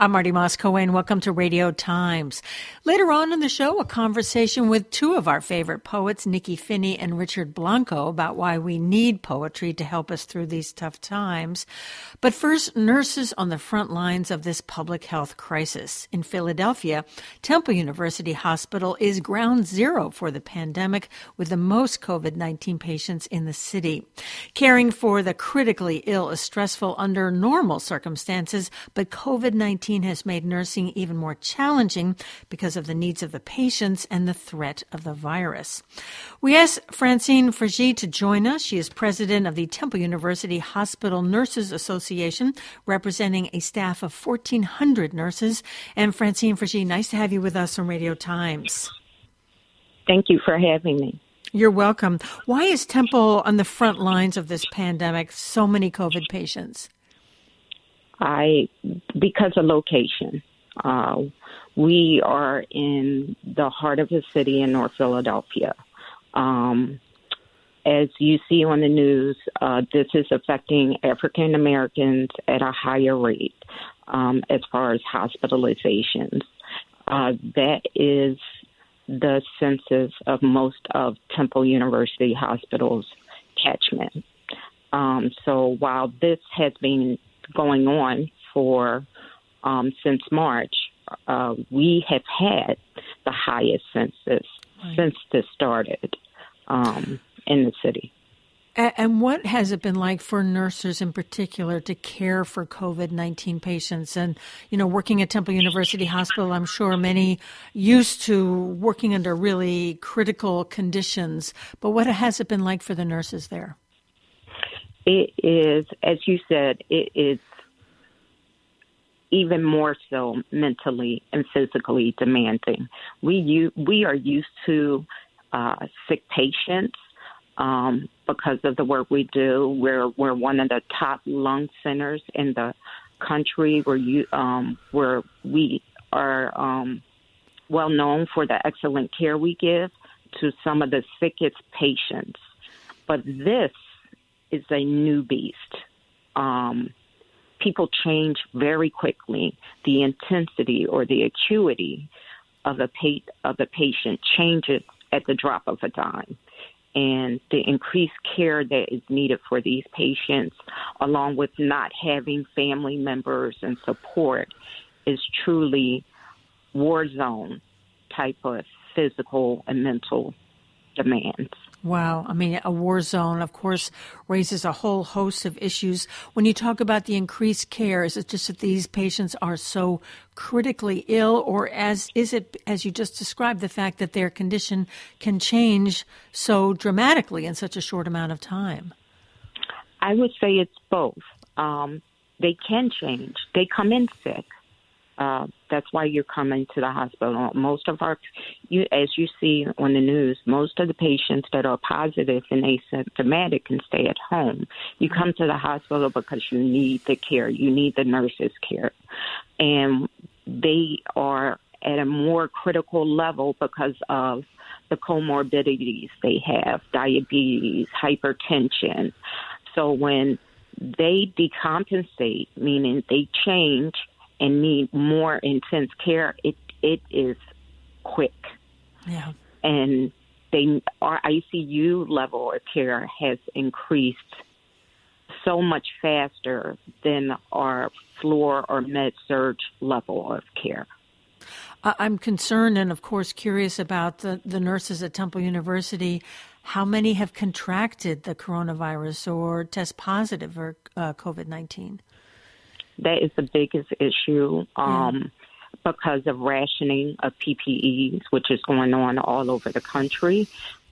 I'm Marty Moss-Cohen. Welcome to Radio Times. Later on in the show, a conversation with two of our favorite poets, Nikki Finney and Richard Blanco, about why we need poetry to help us through these tough times. But first, nurses on the front lines of this public health crisis. In Philadelphia, Temple University Hospital is ground zero for the pandemic, with the most COVID-19 patients in the city. Caring for the critically ill is stressful under normal circumstances, but COVID-19 has made nursing even more challenging because of the needs of the patients and the threat of the virus. We asked Francine Frigi to join us. She is president of the Temple University Hospital Nurses Association, representing a staff of 1,400 nurses. And Francine Frigi, nice to have you with us on Radio Times. Thank you for having me. You're welcome. Why is Temple on the front lines of this pandemic, so many COVID patients? Because of location. We are in the heart of the city in North Philadelphia. As you see on the news, this is affecting African Americans at a higher rate as far as hospitalizations. That is the census of most of Temple University Hospital's catchment. So while this has been going on for since March, we have had the highest census since this started in the city. And what has it been like for nurses in particular to care for COVID-19 patients? And, you know, working at Temple University Hospital, I'm sure many used to working under really critical conditions. But what has it been like for the nurses there? It is, as you said, it is even more so mentally and physically demanding. We are used to sick patients because of the work we do. We're one of the top lung centers in the country. Where we are well known for the excellent care we give to some of the sickest patients. But this is a new beast. People change very quickly. The intensity or the acuity of the patient changes at the drop of a dime. And the increased care that is needed for these patients, along with not having family members and support, is truly war zone type of physical and mental demands. Wow. I mean, a war zone, of course, raises a whole host of issues. When you talk about the increased care, is it just that these patients are so critically ill, or is it, as you just described, the fact that their condition can change so dramatically in such a short amount of time? I would say it's both. They can change. They come in sick. That's why you're coming to the hospital. Most of as you see on the news, most of the patients that are positive and asymptomatic can stay at home. You come to the hospital because you need the care. You need the nurses' care. And they are at a more critical level because of the comorbidities they have, diabetes, hypertension. So when they decompensate, meaning they change and need more intense care, it is quick. Yeah. And our ICU level of care has increased so much faster than our floor or med-surg level of care. I'm concerned and, of course, curious about the nurses at Temple University. How many have contracted the coronavirus or test positive for COVID-19? That is the biggest issue because of rationing of PPEs, which is going on all over the country.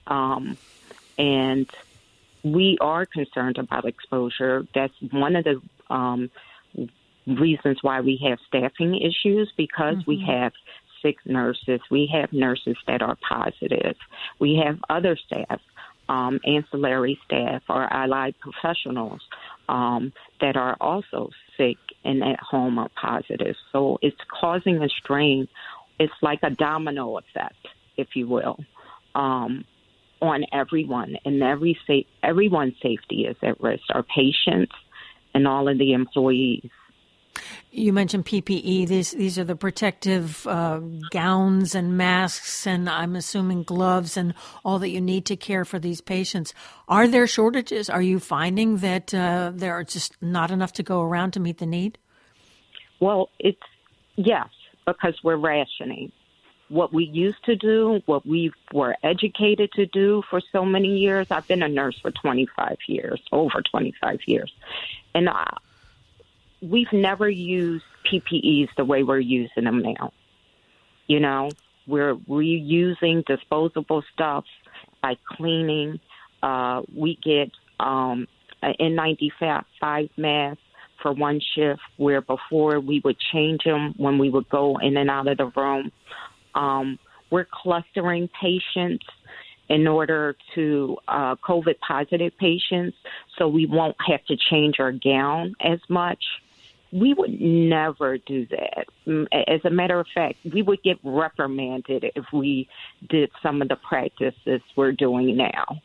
And we are concerned about exposure. That's one of the reasons why we have staffing issues, because we have sick nurses. We have nurses that are positive. We have other staff, ancillary staff or allied professionals that are also sick and at home are positive. So it's causing a strain. It's like a domino effect, if you will, on everyone. And everyone's safety is at risk, our patients and all of the employees. You mentioned PPE. These are the protective gowns and masks, and I'm assuming gloves and all that you need to care for these patients. Are there shortages? Are you finding that there are just not enough to go around to meet the need? Well, yes, because we're rationing. What we used to do, what we were educated to do for so many years. I've been a nurse for 25 years, over 25 years. And we've never used PPEs the way we're using them now. You know, we're reusing disposable stuff by cleaning. We get an N95 mask for one shift, where before we would change them when we would go in and out of the room. We're clustering patients in order to COVID-positive patients, so we won't have to change our gown as much. We would never do that. As a matter of fact, we would get reprimanded if we did some of the practices we're doing now.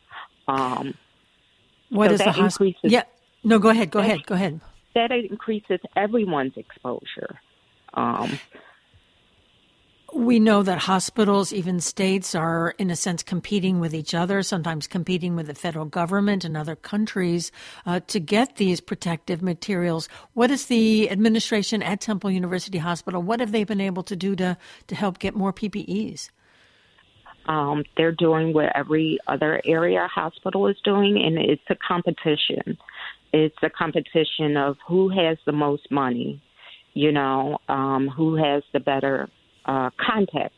What so is the hospital? Yeah, no, go ahead. That increases everyone's exposure. We know that hospitals, even states, are in a sense competing with each other, sometimes competing with the federal government and other countries to get these protective materials. What is the administration at Temple University Hospital? What have they been able to do to help get more PPEs? They're doing what every other area hospital is doing, and it's a competition. It's a competition of who has the most money, who has the better contacts.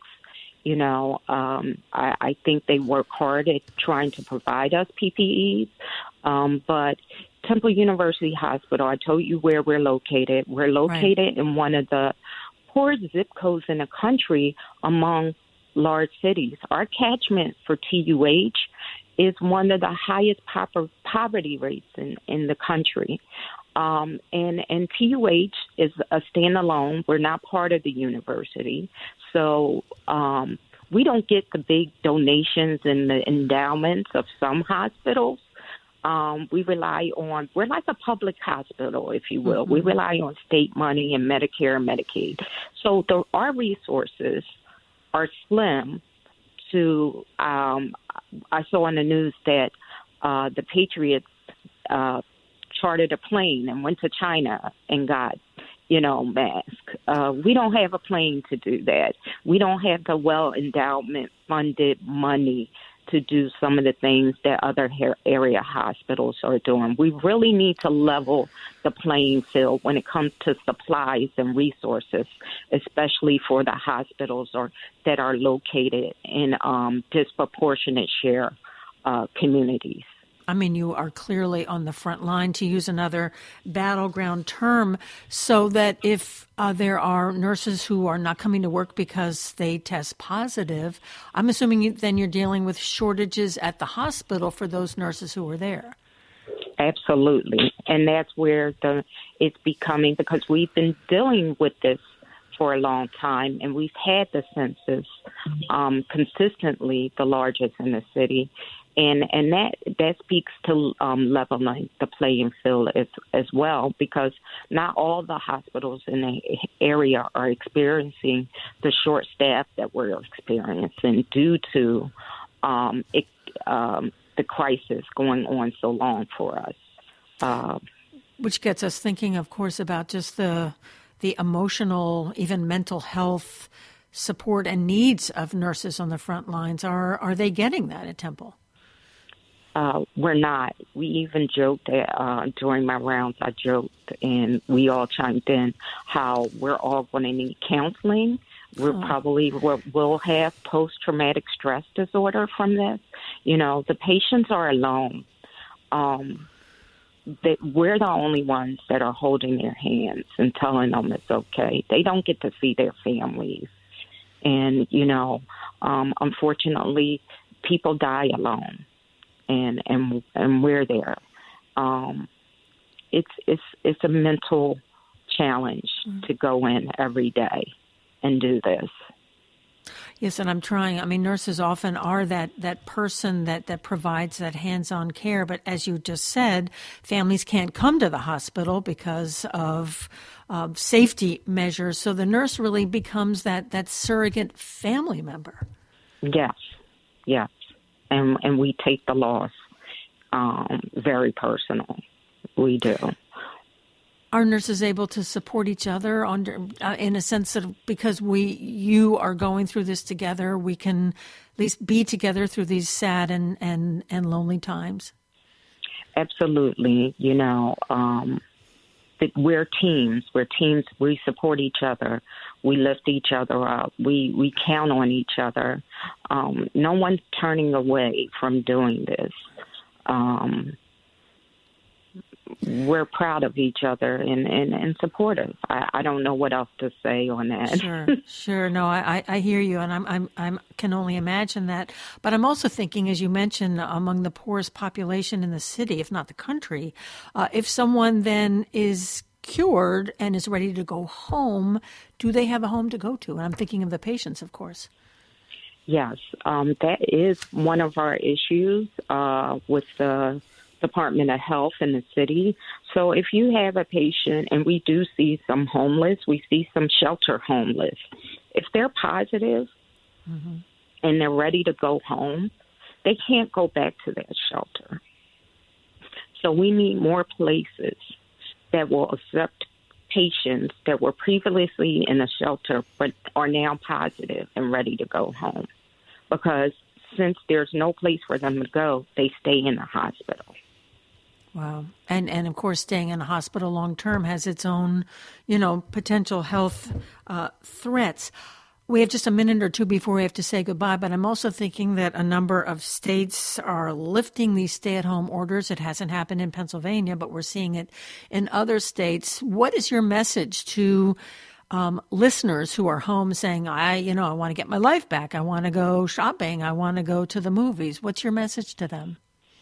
I think they work hard at trying to provide us PPEs, but Temple University Hospital, I told you where we're located. We're located in one of the poorest zip codes in the country among large cities. Our catchment for TUH is one of the highest poverty rates in the country. And TUH is a standalone. We're not part of the university. So we don't get the big donations and the endowments of some hospitals. We rely on, we're like a public hospital, if you will. Mm-hmm. We rely on state money and Medicare and Medicaid. So our resources are slim to, I saw on the news that the Patriots chartered a plane and went to China and got, masks. We don't have a plane to do that. We don't have the well-endowment funded money to do some of the things that other area hospitals are doing. We really need to level the playing field when it comes to supplies and resources, especially for the hospitals that are located in disproportionate share communities. I mean, you are clearly on the front line, to use another battleground term, so that if there are nurses who are not coming to work because they test positive, I'm assuming then you're dealing with shortages at the hospital for those nurses who are there. Absolutely. And that's where it's becoming, because we've been dealing with this for a long time, and we've had the census consistently the largest in the city. And that speaks to leveling the playing field as well, because not all the hospitals in the area are experiencing the short staff that we're experiencing due to the crisis going on so long for us. Which gets us thinking, of course, about just the emotional, even mental health support and needs of nurses on the front lines. Are they getting that at Temple? We're not. We even joked that during my rounds, I joked, and we all chimed in, how we're all going to need counseling. We'll have post-traumatic stress disorder from this. The patients are alone. We're the only ones that are holding their hands and telling them it's okay. They don't get to see their families. And, unfortunately, people die alone. And we're there. It's a mental challenge to go in every day and do this. Yes, and I'm trying. I mean, nurses often are that person that provides that hands-on care. But as you just said, families can't come to the hospital because of safety measures. So the nurse really becomes that surrogate family member. Yes, yes. And we take the loss very personal. We do. Are nurses able to support each other in a sense that because you are going through this together, we can at least be together through these sad and lonely times? Absolutely. You know, we're teams. We support each other. We lift each other up. We count on each other. No one's turning away from doing this. We're proud of each other and supportive. I don't know what else to say on that. Sure. No, I hear you, and I can only imagine that. But I'm also thinking, as you mentioned, among the poorest population in the city, if not the country, if someone then is cured and is ready to go home, do they have a home to go to? And I'm thinking of the patients, of course. Yes, that is one of our issues with the Department of Health in the city. So if you have a patient, and we do see some homeless, we see some shelter homeless, if they're positive and they're ready to go home, they can't go back to that shelter. So we need more places that will accept patients that were previously in a shelter but are now positive and ready to go home. Because since there's no place for them to go, they stay in the hospital. Wow. And of course, staying in a hospital long term has its own, potential health threats. We have just a minute or two before we have to say goodbye, but I'm also thinking that a number of states are lifting these stay-at-home orders. It hasn't happened in Pennsylvania, but we're seeing it in other states. What is your message to listeners who are home saying, I want to get my life back. I want to go shopping. I want to go to the movies. What's your message to them?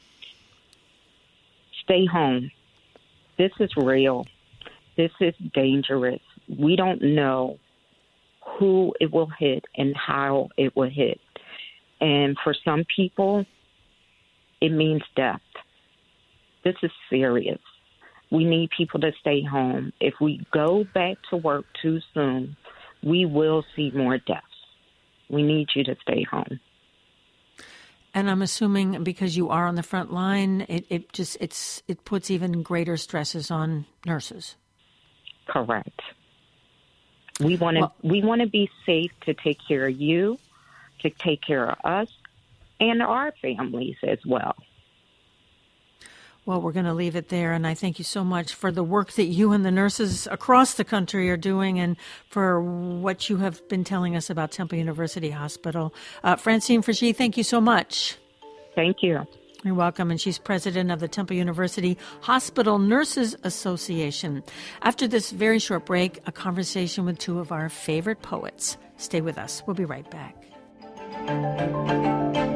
Stay home. This is real. This is dangerous. We don't know who it will hit and how it will hit. And for some people, it means death. This is serious. We need people to stay home. If we go back to work too soon, we will see more deaths. We need you to stay home. And I'm assuming because you are on the front line, it puts even greater stresses on nurses. Correct. We want to be safe to take care of you, to take care of us, and our families as well. Well, we're going to leave it there, and I thank you so much for the work that you and the nurses across the country are doing and for what you have been telling us about Temple University Hospital. Francine Frigé, thank you so much. Thank you. You're welcome, and she's president of the Temple University Hospital Nurses Association. After this very short break, a conversation with two of our favorite poets. Stay with us. We'll be right back.